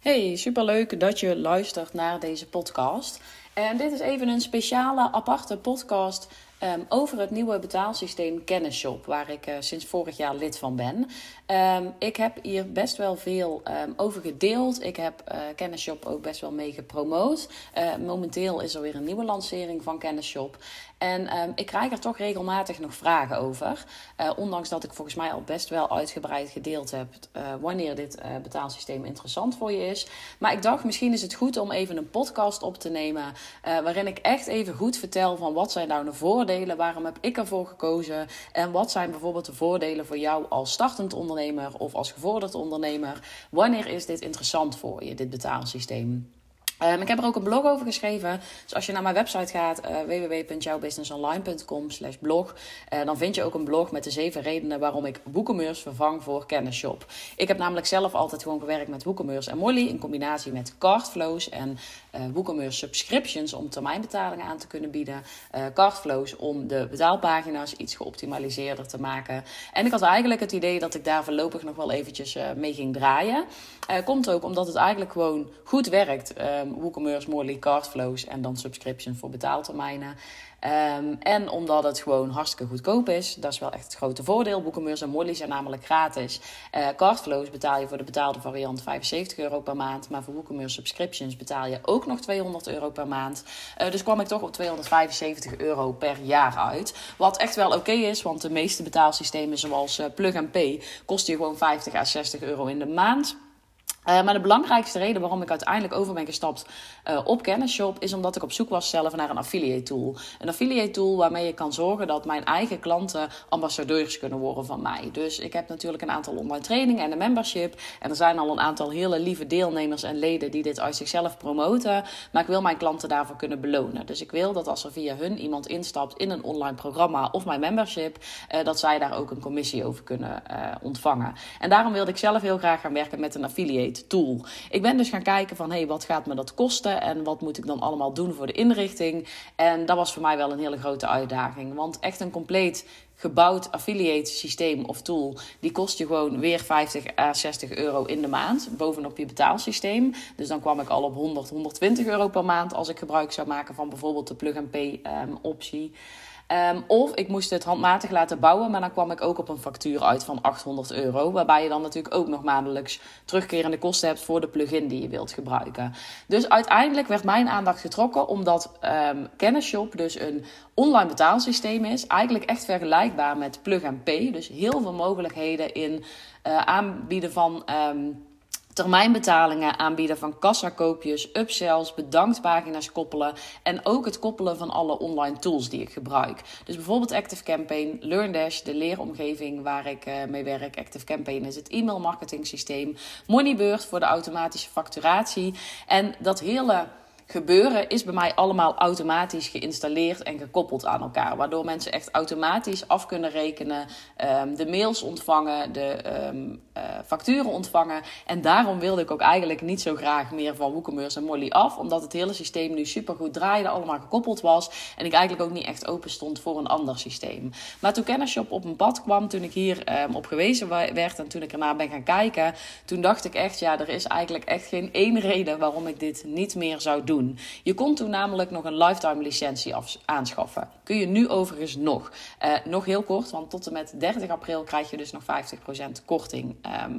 Hey, superleuk dat je luistert naar deze podcast. En dit is even een speciale, aparte podcast over het nieuwe betaalsysteem Kennisshop, waar ik sinds vorig jaar lid van ben. Ik heb hier best wel veel over gedeeld. Ik heb Kennisshop ook best wel mee gepromoot. Momenteel is er weer een nieuwe lancering van Kennisshop. En ik krijg er toch regelmatig nog vragen over. Ondanks dat ik volgens mij al best wel uitgebreid gedeeld heb wanneer dit betaalsysteem interessant voor je is. Maar ik dacht, misschien is het goed om even een podcast op te nemen waarin ik echt even goed vertel van wat zijn nou de voordelen, waarom heb ik ervoor gekozen en wat zijn bijvoorbeeld de voordelen voor jou als startend ondernemer of als gevorderd ondernemer. Wanneer is dit interessant voor je, dit betaalsysteem? Ik heb er ook een blog over geschreven. Dus als je naar mijn website gaat, www.jouwbusinessonline.com/blog, dan vind je ook een blog met de 7 redenen waarom ik WooCommerce vervang voor Kennisshop. Ik heb namelijk zelf altijd gewoon gewerkt met WooCommerce en Molly in combinatie met Cardflows en WooCommerce subscriptions om termijnbetalingen aan te kunnen bieden. Cardflows om de betaalpagina's iets geoptimaliseerder te maken. En ik had eigenlijk het idee dat ik daar voorlopig nog wel eventjes mee ging draaien. Komt ook omdat het eigenlijk gewoon goed werkt. WooCommerce, Molly, Cardflows en dan subscriptions voor betaaltermijnen. En omdat het gewoon hartstikke goedkoop is. Dat is wel echt het grote voordeel. WooCommerce en Molly zijn namelijk gratis. Cardflows betaal je voor de betaalde variant €75 per maand. Maar voor WooCommerce subscriptions betaal je ook nog €200 per maand. Dus kwam ik toch op €275 per jaar uit. Wat echt wel oké is, want de meeste betaalsystemen zoals Plug and Pay kosten je gewoon €50 à €60 in de maand. Maar de belangrijkste reden waarom ik uiteindelijk over ben gestapt op Kennisshop is omdat ik op zoek was zelf naar een affiliate tool. Een affiliate tool waarmee je kan zorgen dat mijn eigen klanten ambassadeurs kunnen worden van mij. Dus ik heb natuurlijk een aantal online trainingen en een membership. En er zijn al een aantal hele lieve deelnemers en leden die dit uit zichzelf promoten. Maar ik wil mijn klanten daarvoor kunnen belonen. Dus ik wil dat als er via hun iemand instapt in een online programma of mijn membership, dat zij daar ook een commissie over kunnen ontvangen. En daarom wilde ik zelf heel graag gaan werken met een affiliate tool. Ik ben dus gaan kijken van wat gaat me dat kosten en wat moet ik dan allemaal doen voor de inrichting. En dat was voor mij wel een hele grote uitdaging. Want echt een compleet gebouwd affiliate systeem of tool, die kost je gewoon weer €50 à €60 in de maand bovenop je betaalsysteem. Dus dan kwam ik al op €100-120 per maand als ik gebruik zou maken van bijvoorbeeld de Plug and Pay optie. Of ik moest het handmatig laten bouwen, maar dan kwam ik ook op een factuur uit van €800. Waarbij je dan natuurlijk ook nog maandelijks terugkerende kosten hebt voor de plugin die je wilt gebruiken. Dus uiteindelijk werd mijn aandacht getrokken omdat Kennisshop dus een online betaalsysteem is. Eigenlijk echt vergelijkbaar met Plug and Pay. Dus heel veel mogelijkheden in aanbieden van termijnbetalingen, aanbieden van kassakoopjes, upsells, bedanktpagina's koppelen en ook het koppelen van alle online tools die ik gebruik. Dus bijvoorbeeld ActiveCampaign, LearnDash, de leeromgeving waar ik mee werk. ActiveCampaign is het e-mail marketing systeem. Moneybird voor de automatische facturatie. En dat hele gebeuren is bij mij allemaal automatisch geïnstalleerd en gekoppeld aan elkaar. Waardoor mensen echt automatisch af kunnen rekenen, de mails ontvangen, de facturen ontvangen. En daarom wilde ik ook eigenlijk niet zo graag meer van WooCommerce en Molly af. Omdat het hele systeem nu supergoed draaide, allemaal gekoppeld was. En ik eigenlijk ook niet echt open stond voor een ander systeem. Maar toen Kennisshop op mijn pad kwam, toen ik hier op gewezen werd en toen ik ernaar ben gaan kijken, toen dacht ik echt, er is eigenlijk echt geen één reden waarom ik dit niet meer zou doen. Je kon toen namelijk nog een lifetime licentie aanschaffen. Kun je nu overigens nog. Nog heel kort, want tot en met 30 april krijg je dus nog 50% korting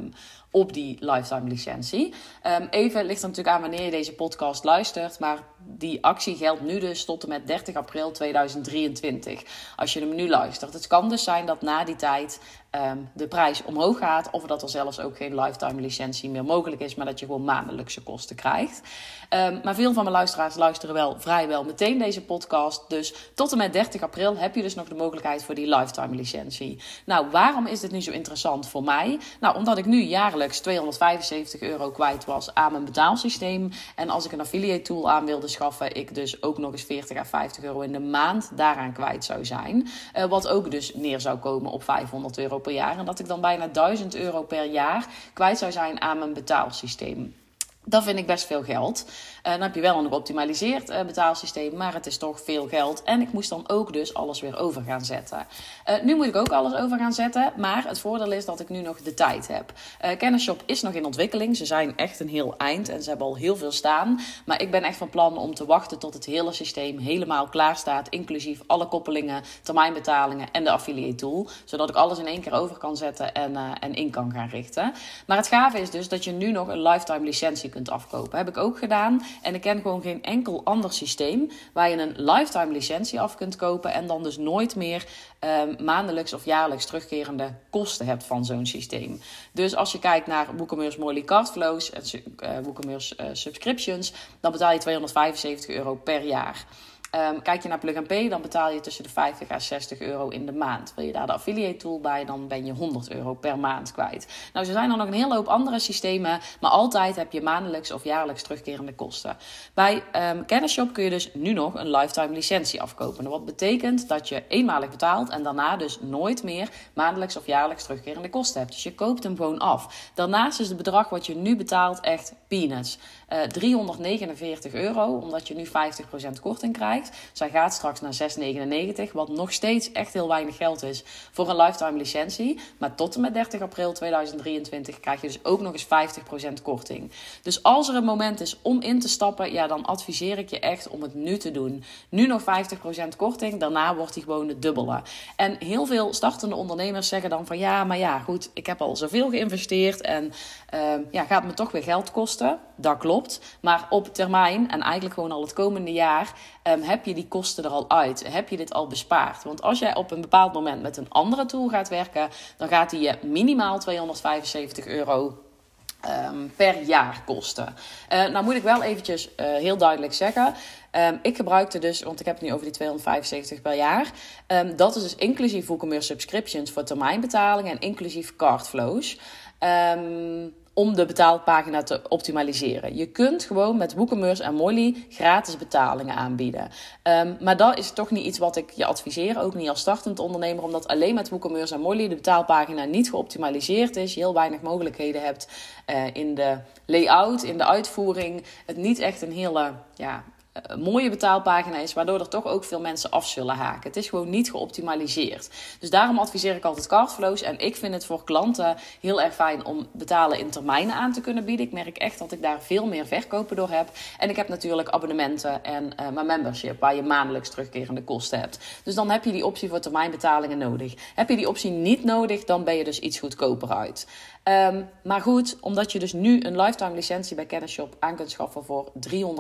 op die lifetime licentie. Even ligt er natuurlijk aan wanneer je deze podcast luistert, maar die actie geldt nu dus tot en met 30 april 2023. Als je hem nu luistert. Het kan dus zijn dat na die tijd de prijs omhoog gaat, of dat er zelfs ook geen lifetime licentie meer mogelijk is, maar dat je gewoon maandelijkse kosten krijgt. Maar veel van mijn luisteraars luisteren wel vrijwel meteen deze podcast. Dus tot en met 30 april heb je dus nog de mogelijkheid voor die lifetime licentie. Nou, waarom is dit nu zo interessant voor mij? Nou, omdat ik nu jaarlijks €275 kwijt was aan mijn betaalsysteem. En als ik een affiliate tool aan wilde schaffen, ik dus ook nog eens €40 à €50 in de maand daaraan kwijt zou zijn. Wat ook dus neer zou komen op €500 per jaar. En dat ik dan bijna €1000 per jaar kwijt zou zijn aan mijn betaalsysteem. Dat vind ik best veel geld. Dan heb je wel een geoptimaliseerd betaalsysteem, maar het is toch veel geld. En ik moest dan ook dus alles weer over gaan zetten. Nu moet ik ook alles over gaan zetten, maar het voordeel is dat ik nu nog de tijd heb. Kennisshop is nog in ontwikkeling. Ze zijn echt een heel eind en ze hebben al heel veel staan. Maar ik ben echt van plan om te wachten tot het hele systeem helemaal klaar staat, inclusief alle koppelingen, termijnbetalingen en de affiliate tool. Zodat ik alles in één keer over kan zetten en in kan gaan richten. Maar het gave is dus dat je nu nog een lifetime licentie kunt afkopen. Heb ik ook gedaan. En ik ken gewoon geen enkel ander systeem waar je een lifetime licentie af kunt kopen en dan dus nooit meer maandelijks of jaarlijks terugkerende kosten hebt van zo'n systeem. Dus als je kijkt naar WooCommerce Morley Cardflows en WooCommerce Subscriptions, dan betaal je €275 per jaar. Kijk je naar Plug and Pay, dan betaal je tussen de €50 à €60 in de maand. Wil je daar de affiliate tool bij, dan ben je €100 per maand kwijt. Nou, er zijn er nog een hele hoop andere systemen, maar altijd heb je maandelijks of jaarlijks terugkerende kosten. Bij Kennisshop kun je dus nu nog een lifetime licentie afkopen. Wat betekent dat je eenmalig betaalt en daarna dus nooit meer maandelijks of jaarlijks terugkerende kosten hebt. Dus je koopt hem gewoon af. Daarnaast is het bedrag wat je nu betaalt echt peanuts. €349, omdat je nu 50% korting krijgt. Zij gaat straks naar €699, wat nog steeds echt heel weinig geld is voor een lifetime licentie. Maar tot en met 30 april 2023 krijg je dus ook nog eens 50% korting. Dus als er een moment is om in te stappen, ja, dan adviseer ik je echt om het nu te doen. Nu nog 50% korting, daarna wordt die gewoon het dubbele. En heel veel startende ondernemers zeggen dan van ja, maar ja, goed, ik heb al zoveel geïnvesteerd en gaat me toch weer geld kosten. Dat klopt, maar op termijn en eigenlijk gewoon al het komende jaar heb je die kosten er al uit. Heb je dit al bespaard? Want als jij op een bepaald moment met een andere tool gaat werken, dan gaat die je minimaal €275 per jaar kosten. Nou moet ik wel eventjes heel duidelijk zeggen. Ik gebruikte dus, want ik heb het nu over die €275 per jaar. Dat is dus inclusief WooCommerce Subscriptions voor termijnbetalingen en inclusief Cardflows. Om de betaalpagina te optimaliseren. Je kunt gewoon met WooCommerce en Morley gratis betalingen aanbieden. Maar dat is toch niet iets wat ik je adviseer, ook niet als startend ondernemer, omdat alleen met WooCommerce en Morley de betaalpagina niet geoptimaliseerd is. Je heel weinig mogelijkheden hebt in de layout, in de uitvoering. Het niet echt een hele mooie betaalpagina is, waardoor er toch ook veel mensen af zullen haken. Het is gewoon niet geoptimaliseerd. Dus daarom adviseer ik altijd Cardflows. En ik vind het voor klanten heel erg fijn om betalen in termijnen aan te kunnen bieden. Ik merk echt dat ik daar veel meer verkopen door heb. En ik heb natuurlijk abonnementen en mijn membership, waar je maandelijks terugkerende kosten hebt. Dus dan heb je die optie voor termijnbetalingen nodig. Heb je die optie niet nodig, dan ben je dus iets goedkoper uit. Maar goed, omdat je dus nu een lifetime licentie bij Kennisshop aan kunt schaffen voor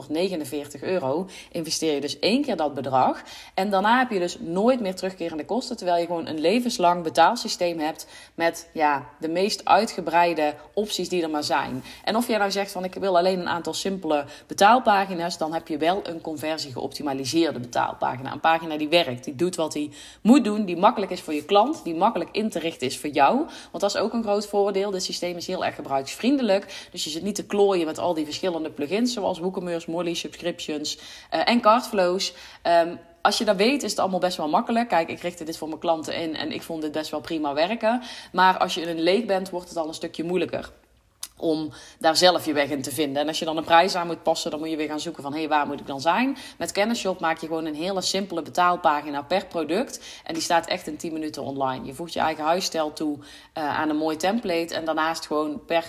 €349, investeer je dus 1 keer dat bedrag. En daarna heb je dus nooit meer terugkerende kosten, terwijl je gewoon een levenslang betaalsysteem hebt met de meest uitgebreide opties die er maar zijn. En of jij nou zegt van ik wil alleen een aantal simpele betaalpagina's, dan heb je wel een conversie geoptimaliseerde betaalpagina. Een pagina die werkt, die doet wat die moet doen, die makkelijk is voor je klant, die makkelijk in te richten is voor jou. Want dat is ook een groot voordeel. Dit systeem is heel erg gebruiksvriendelijk. Dus je zit niet te klooien met al die verschillende plugins, zoals WooCommerce, Morley Subscriptions en Cardflows. Als je dat weet, is het allemaal best wel makkelijk. Kijk, ik richtte dit voor mijn klanten in en ik vond dit best wel prima werken. Maar als je een leek bent, wordt het al een stukje moeilijker om daar zelf je weg in te vinden. En als je dan een prijs aan moet passen, dan moet je weer gaan zoeken van waar moet ik dan zijn? Met Kennisshop maak je gewoon een hele simpele betaalpagina per product. En die staat echt in 10 minuten online. Je voegt je eigen huisstijl toe aan een mooi template. En daarnaast gewoon per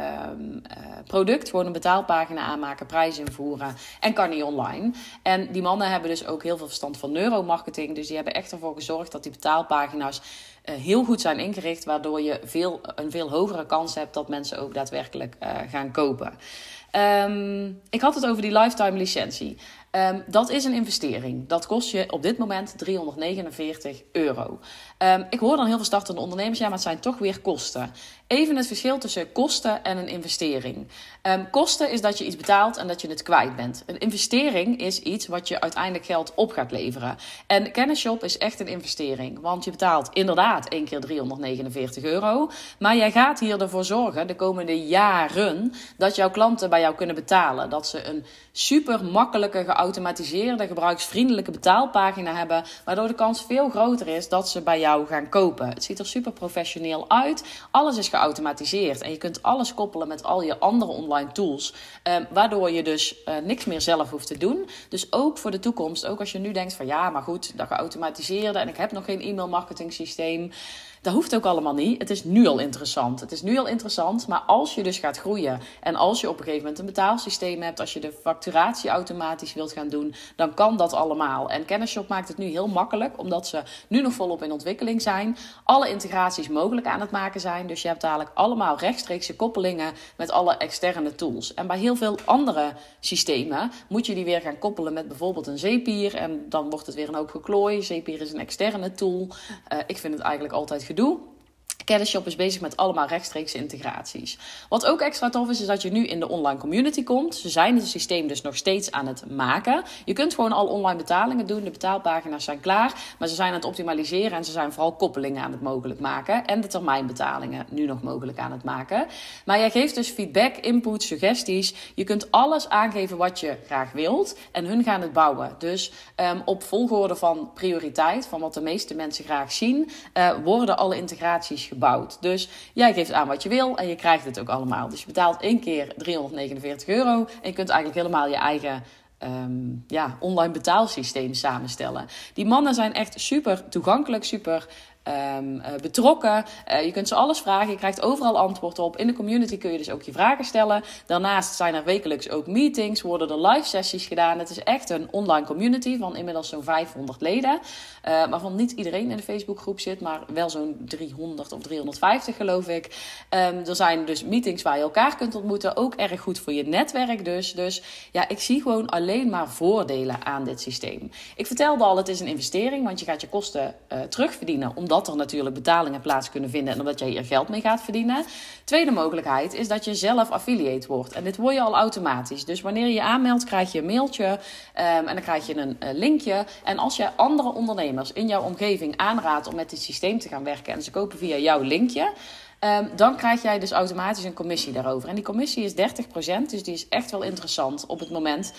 product gewoon een betaalpagina aanmaken, prijs invoeren en kan niet online. En die mannen hebben dus ook heel veel verstand van neuromarketing. Dus die hebben echt ervoor gezorgd dat die betaalpagina's heel goed zijn ingericht, waardoor je een veel hogere kans hebt dat mensen ook daadwerkelijk gaan kopen. Ik had het over die lifetime licentie. Dat is een investering. Dat kost je op dit moment €349. Ik hoor dan heel veel startende ondernemers, maar het zijn toch weer kosten. Even het verschil tussen kosten en een investering. Kosten is dat je iets betaalt en dat je het kwijt bent. Een investering is iets wat je uiteindelijk geld op gaat leveren. En Kennisshop is echt een investering. Want je betaalt inderdaad 1 keer €349. Maar jij gaat hier ervoor zorgen de komende jaren dat jouw klanten bij jou kunnen betalen. Dat ze een super makkelijke, geautomatiseerde, gebruiksvriendelijke betaalpagina hebben, waardoor de kans veel groter is dat ze bij jou gaan kopen. Het ziet er super professioneel uit. Alles is geautomatiseerd. geautomatiseerd. En je kunt alles koppelen met al je andere online tools. Waardoor je dus niks meer zelf hoeft te doen. Dus ook voor de toekomst, ook als je nu denkt van ja, maar goed, dat geautomatiseerde en ik heb nog geen e-mail marketing systeem. Dat hoeft ook allemaal niet. Het is nu al interessant. Het is nu al interessant, maar als je dus gaat groeien en als je op een gegeven moment een betaalsysteem hebt, als je de facturatie automatisch wilt gaan doen, dan kan dat allemaal. En Kennisshop maakt het nu heel makkelijk, omdat ze nu nog volop in ontwikkeling zijn. Alle integraties mogelijk aan het maken zijn. Dus je hebt dadelijk allemaal rechtstreekse koppelingen met alle externe tools. En bij heel veel andere systemen moet je die weer gaan koppelen met bijvoorbeeld een Zapier. En dan wordt het weer een hoop geklooi. Zapier is een externe tool. Ik vind het eigenlijk altijd gedoe. Kennisshop is bezig met allemaal rechtstreekse integraties. Wat ook extra tof is dat je nu in de online community komt. Ze zijn het systeem dus nog steeds aan het maken. Je kunt gewoon al online betalingen doen. De betaalpagina's zijn klaar. Maar ze zijn aan het optimaliseren en ze zijn vooral koppelingen aan het mogelijk maken. En de termijnbetalingen nu nog mogelijk aan het maken. Maar jij geeft dus feedback, input, suggesties. Je kunt alles aangeven wat je graag wilt. En hun gaan het bouwen. Dus op volgorde van prioriteit, van wat de meeste mensen graag zien, worden alle integraties gebouwd. Dus jij geeft aan wat je wil en je krijgt het ook allemaal. Dus je betaalt 1 keer €349 en je kunt eigenlijk helemaal je eigen online betaalsysteem samenstellen. Die mannen zijn echt super toegankelijk, super betrokken. Je kunt ze alles vragen. Je krijgt overal antwoord op. In de community kun je dus ook je vragen stellen. Daarnaast zijn er wekelijks ook meetings. Worden er live sessies gedaan. Het is echt een online community van inmiddels zo'n 500 leden. Waarvan niet iedereen in de Facebookgroep zit. Maar wel zo'n 300 of 350 geloof ik. Er zijn dus meetings waar je elkaar kunt ontmoeten. Ook erg goed voor je netwerk dus. Dus ja, ik zie gewoon alleen maar voordelen aan dit systeem. Ik vertelde al, het is een investering. Want je gaat je kosten terugverdienen. Omdat er natuurlijk betalingen plaats kunnen vinden en omdat jij hier geld mee gaat verdienen. Tweede mogelijkheid is dat je zelf affiliate wordt. En dit word je al automatisch. Dus wanneer je je aanmeldt, krijg je een mailtje en dan krijg je een linkje. En als je andere ondernemers in jouw omgeving aanraadt om met dit systeem te gaan werken en ze kopen via jouw linkje, dan krijg jij dus automatisch een commissie daarover. En die commissie is 30%, dus die is echt wel interessant op het moment.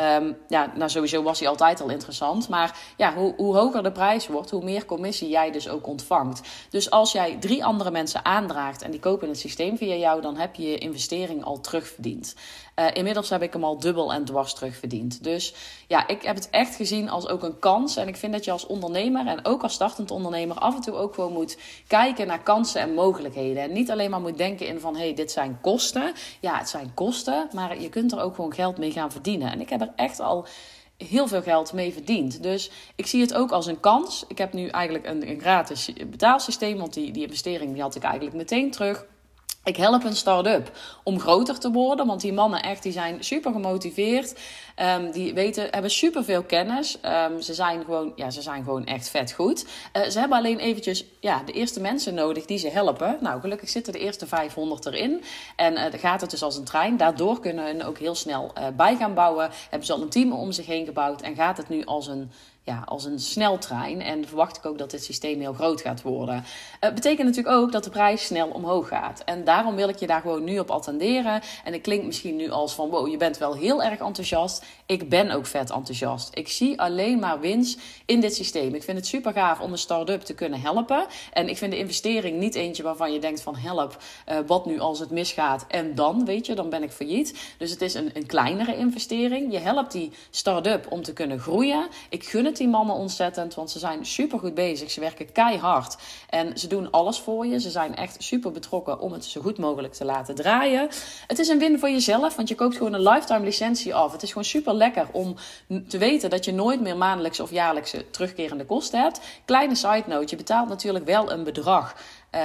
Sowieso was die altijd al interessant. Maar ja, hoe hoger de prijs wordt, hoe meer commissie jij dus ook ontvangt. Dus als jij 3 andere mensen aandraagt en die kopen het systeem via jou, dan heb je je investering al terugverdiend. Inmiddels heb ik hem al dubbel en dwars terugverdiend. Dus ja, ik heb het echt gezien als ook een kans. En ik vind dat je als ondernemer en ook als startend ondernemer af en toe ook gewoon moet kijken naar kansen en mogelijkheden. En niet alleen maar moet denken in van, dit zijn kosten. Ja, het zijn kosten, maar je kunt er ook gewoon geld mee gaan verdienen. En ik heb er echt al heel veel geld mee verdiend. Dus ik zie het ook als een kans. Ik heb nu eigenlijk een gratis betaalsysteem, want die investering die had ik eigenlijk meteen terug. Ik help een start-up om groter te worden, want die mannen echt, die zijn super gemotiveerd. Die hebben super veel kennis. Ze zijn gewoon echt vet goed. Ze hebben alleen eventjes de eerste mensen nodig die ze helpen. Nou, gelukkig zitten de eerste 500 erin. En dan gaat het dus als een trein. Daardoor kunnen hun ook heel snel bij gaan bouwen. Hebben ze al een team om zich heen gebouwd en gaat het nu als een sneltrein. En verwacht ik ook dat dit systeem heel groot gaat worden. Betekent natuurlijk ook dat de prijs snel omhoog gaat. En daarom wil ik je daar gewoon nu op attenderen. En het klinkt misschien nu als van, wow, je bent wel heel erg enthousiast. Ik ben ook vet enthousiast. Ik zie alleen maar winst in dit systeem. Ik vind het super gaaf om een start-up te kunnen helpen. En ik vind de investering niet eentje waarvan je denkt van, help, wat nu als het misgaat? En dan, dan ben ik failliet. Dus het is een kleinere investering. Je helpt die start-up om te kunnen groeien. Ik gun het die mannen ontzettend, want ze zijn super goed bezig. Ze werken keihard en ze doen alles voor je. Ze zijn echt super betrokken om het zo goed mogelijk te laten draaien. Het is een win voor jezelf, want je koopt gewoon een lifetime licentie af. Het is gewoon super lekker om te weten dat je nooit meer maandelijkse of jaarlijkse terugkerende kosten hebt. Kleine side note, je betaalt natuurlijk wel een bedrag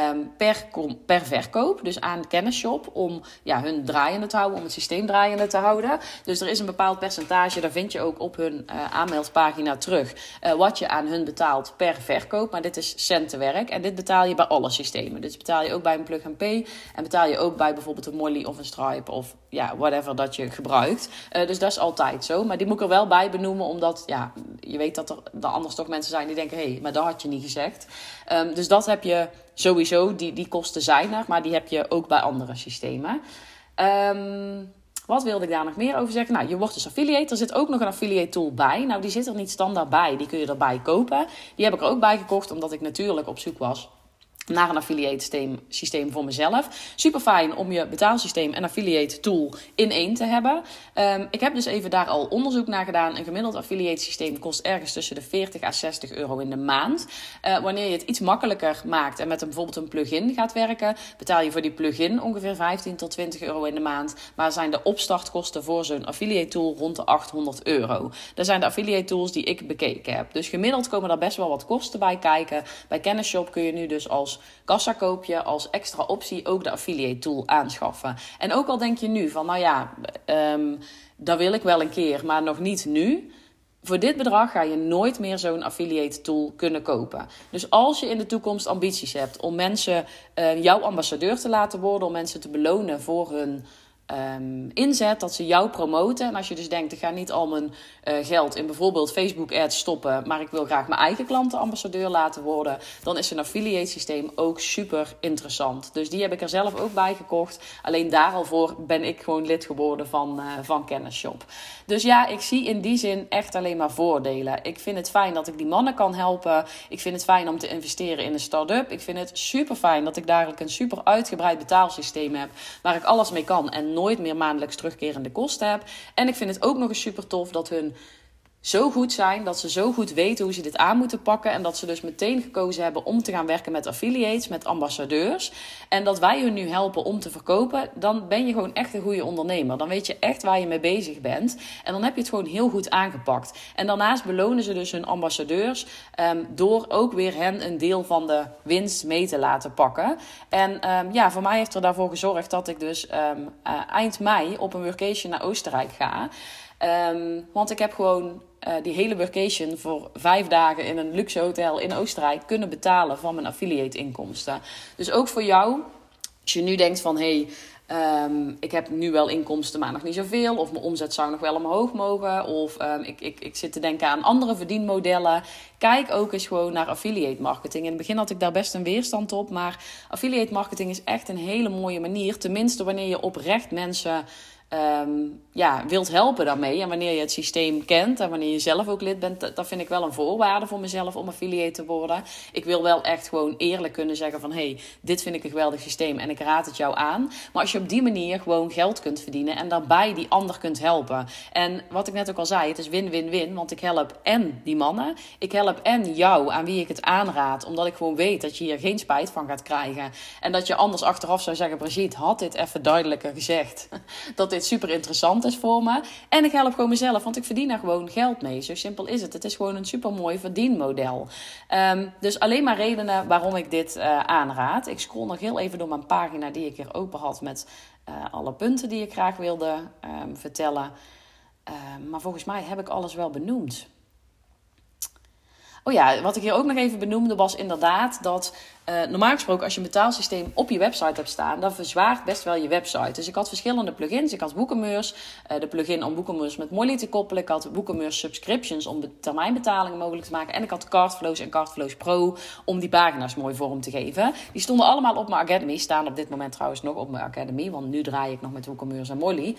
per verkoop, dus aan Kennisshop, om hun draaiende te houden, om het systeem draaiende te houden. Dus er is een bepaald percentage, daar vind je ook op hun aanmeldpagina terug, wat je aan hun betaalt per verkoop. Maar dit is centenwerk en dit betaal je bij alle systemen. Dus betaal je ook bij een plug-and-pay en betaal je ook bij bijvoorbeeld een Molly of een Stripe of whatever dat je gebruikt. Dus dat is altijd zo. Maar die moet ik er wel bij benoemen, omdat je weet dat er anders toch mensen zijn die denken, maar dat had je niet gezegd. Dus dat heb je sowieso, die kosten zijn er, maar die heb je ook bij andere systemen. Wat wilde ik daar nog meer over zeggen? Nou, je wordt dus affiliate. Er zit ook nog een affiliate tool bij. Nou, die zit er niet standaard bij. Die kun je erbij kopen. Die heb ik er ook bij gekocht, omdat ik natuurlijk op zoek was naar een affiliate systeem voor mezelf. Super fijn om je betaalsysteem en affiliate tool in één te hebben. Ik heb dus even daar al onderzoek naar gedaan. Een gemiddeld affiliate systeem kost ergens tussen de 40 à 60 euro in de maand. Wanneer je het iets makkelijker maakt en met bijvoorbeeld een plugin gaat werken, betaal je voor die plugin ongeveer 15 tot 20 euro in de maand. Maar zijn de opstartkosten voor zo'n affiliate tool rond de 800 euro. Dat zijn de affiliate tools die ik bekeken heb. Dus gemiddeld komen er best wel wat kosten bij kijken. Bij Kennisshop kun je nu dus als kassakoopje, als extra optie ook de affiliate tool aanschaffen. En ook al denk je nu van, nou ja, dat wil ik wel een keer, maar nog niet nu. Voor dit bedrag ga je nooit meer zo'n affiliate tool kunnen kopen. Dus als je in de toekomst ambities hebt om mensen jouw ambassadeur te laten worden, om mensen te belonen voor hun inzet, dat ze jou promoten. En als je dus denkt, ik ga niet al mijn geld in bijvoorbeeld Facebook ads stoppen, maar ik wil graag mijn eigen klanten ambassadeur laten worden, dan is een affiliate systeem ook super interessant. Dus die heb ik er zelf ook bij gekocht. Alleen daar al voor ben ik gewoon lid geworden van Kennisshop. Dus ja, ik zie in die zin echt alleen maar voordelen. Ik vind het fijn dat ik die mannen kan helpen. Ik vind het fijn om te investeren in een start-up. Ik vind het super fijn dat ik dadelijk een super uitgebreid betaalsysteem heb waar ik alles mee kan en nooit meer maandelijks terugkerende kosten heb. En ik vind het ook nog eens super tof dat hun zo goed zijn, dat ze zo goed weten hoe ze dit aan moeten pakken en dat ze dus meteen gekozen hebben om te gaan werken met affiliates, met ambassadeurs. En dat wij hun nu helpen om te verkopen, dan ben je gewoon echt een goede ondernemer. Dan weet je echt waar je mee bezig bent en dan heb je het gewoon heel goed aangepakt. En daarnaast belonen ze dus hun ambassadeurs door ook weer hen een deel van de winst mee te laten pakken. En voor mij heeft er daarvoor gezorgd dat ik dus eind mei op een workation naar Oostenrijk ga. Want ik heb gewoon die hele workation voor 5 dagen in een luxe hotel in Oostenrijk kunnen betalen van mijn affiliate inkomsten. Dus ook voor jou, als je nu denkt van ik heb nu wel inkomsten, maar nog niet zoveel. Of mijn omzet zou nog wel omhoog mogen. Of ik zit te denken aan andere verdienmodellen. Kijk ook eens gewoon naar affiliate marketing. In het begin had ik daar best een weerstand op. Maar affiliate marketing is echt een hele mooie manier. Tenminste wanneer je oprecht mensen wilt helpen daarmee. En wanneer je het systeem kent en wanneer je zelf ook lid bent, dat vind ik wel een voorwaarde voor mezelf om affiliate te worden. Ik wil wel echt gewoon eerlijk kunnen zeggen van dit vind ik een geweldig systeem en ik raad het jou aan. Maar als je op die manier gewoon geld kunt verdienen en daarbij die ander kunt helpen. En wat ik net ook al zei, het is win-win-win, want ik help en die mannen, ik help en jou aan wie ik het aanraad, omdat ik gewoon weet dat je hier geen spijt van gaat krijgen. En dat je anders achteraf zou zeggen, Brigitte, had dit even duidelijker gezegd. Dat dit super interessant is voor me. En ik help gewoon mezelf, want ik verdien er gewoon geld mee. Zo simpel is het. Het is gewoon een super mooi verdienmodel. Dus alleen maar redenen waarom ik dit aanraad. Ik scroll nog heel even door mijn pagina die ik hier open had met alle punten die ik graag wilde vertellen. Maar volgens mij heb ik alles wel benoemd. Oh ja, wat ik hier ook nog even benoemde was inderdaad dat normaal gesproken als je een betaalsysteem op je website hebt staan, dan verzwaart best wel je website. Dus ik had verschillende plugins. Ik had WooCommerce, de plugin om WooCommerce met Molly te koppelen. Ik had WooCommerce subscriptions om termijnbetalingen mogelijk te maken. En ik had Cardflows en Cardflows Pro om die pagina's mooi vorm te geven. Die stonden allemaal op mijn Academy. Staan op dit moment trouwens nog op mijn Academy, want nu draai ik nog met WooCommerce en Molly.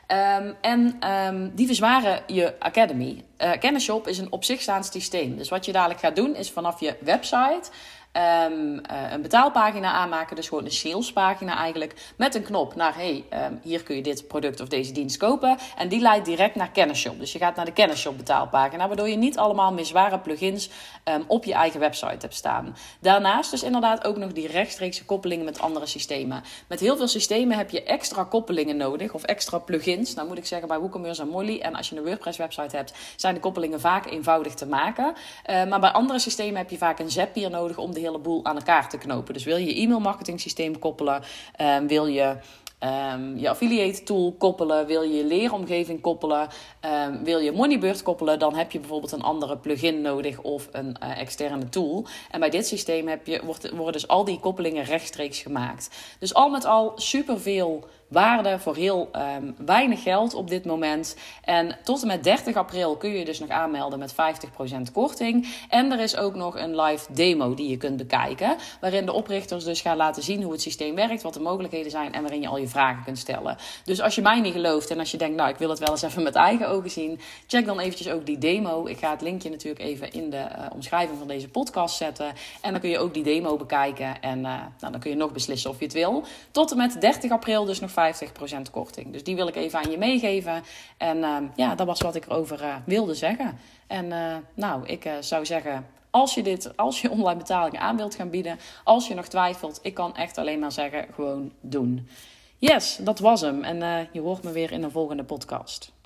Die verzwaren je Academy. Kennisshop is een op zich staand systeem. Dus wat je dadelijk gaat doen is vanaf je website een betaalpagina aanmaken. Dus gewoon een salespagina eigenlijk. Met een knop naar hier kun je dit product of deze dienst kopen. En die leidt direct naar Kennisshop. Dus je gaat naar de Kennisshop betaalpagina. Waardoor je niet allemaal meer zware plugins op je eigen website hebt staan. Daarnaast dus inderdaad ook nog die rechtstreekse koppelingen met andere systemen. Met heel veel systemen heb je extra koppelingen nodig. Of extra plugins. Nou moet ik zeggen bij WooCommerce en Molly. En als je een WordPress website hebt, zijn de koppelingen vaak eenvoudig te maken. Maar bij andere systemen heb je vaak een Zapier nodig om de hele boel aan elkaar te knopen. Dus wil je je e-mailmarketing systeem koppelen, wil je je affiliate tool koppelen, wil je je leeromgeving koppelen, wil je Moneybird koppelen, dan heb je bijvoorbeeld een andere plugin nodig of een externe tool. En bij dit systeem worden dus al die koppelingen rechtstreeks gemaakt. Dus al met al superveel waarde voor heel weinig geld op dit moment. En tot en met 30 april kun je dus nog aanmelden met 50% korting. En er is ook nog een live demo die je kunt bekijken, waarin de oprichters dus gaan laten zien hoe het systeem werkt, wat de mogelijkheden zijn en waarin je al je vragen kunt stellen. Dus als je mij niet gelooft en als je denkt, nou, ik wil het wel eens even met eigen ogen zien, check dan eventjes ook die demo. Ik ga het linkje natuurlijk even in de omschrijving van deze podcast zetten. En dan kun je ook die demo bekijken en dan kun je nog beslissen of je het wil. Tot en met 30 april dus nog 50% korting. Dus die wil ik even aan je meegeven. En dat was wat ik erover wilde zeggen. En ik zou zeggen, als je online betalingen aan wilt gaan bieden, als je nog twijfelt, ik kan echt alleen maar zeggen, gewoon doen. Yes, dat was hem. En je hoort me weer in een volgende podcast.